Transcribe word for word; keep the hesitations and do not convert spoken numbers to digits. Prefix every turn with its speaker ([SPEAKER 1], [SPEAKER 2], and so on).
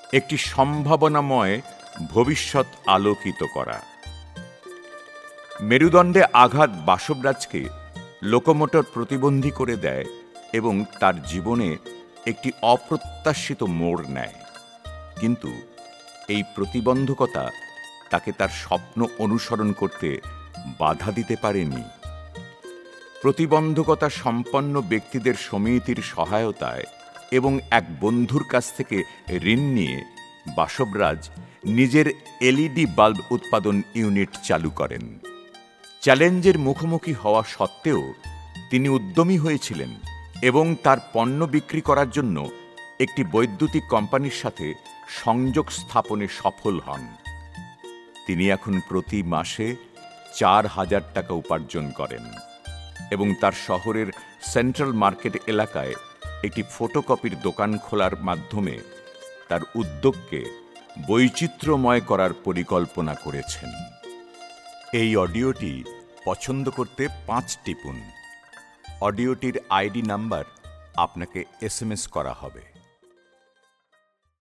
[SPEAKER 1] একটি সম্ভাবনাময় ভবিষ্যৎ আলোকিত করা। মেরুদণ্ডে আঘাত বাসবরাজকে লোকোমোটর প্রতিবন্ধী করে দেয় এবং তার জীবনে একটি অপ্রত্যাশিত মোড় নেয়। কিন্তু এই প্রতিবন্ধকতা তাকে তার স্বপ্ন অনুসরণ করতে বাধা দিতে পারেনি। প্রতিবন্ধকতা সম্পন্ন ব্যক্তিদের সমিতির সহায়তায় এবং এক বন্ধুর কাছ থেকে ঋণ নিয়ে বাসবরাজ নিজের এলইডি বাল্ব উৎপাদন ইউনিট চালু করেন। চ্যালেঞ্জের মুখোমুখি হওয়া সত্ত্বেও তিনি উদ্যমী হয়েছিলেন এবং তার পণ্য বিক্রি করার জন্য একটি বৈদ্যুতিক কোম্পানির সাথে সংযোগ স্থাপনে সফল হন। তিনি এখন প্রতি মাসে চার হাজার টাকা উপার্জন করেন এবং তার শহরের সেন্ট্রাল মার্কেট এলাকায় একটি ফটোকপির দোকান খোলার মাধ্যমে তার উদ্যোগকে বৈচিত্র্যময় করার পরিকল্পনা করেছেন। এই অডিওটি পছন্দ করতে পাঁচ টিপুন। অডিওটির আইডি নাম্বার আপনাকে এস এম এস করা হবে।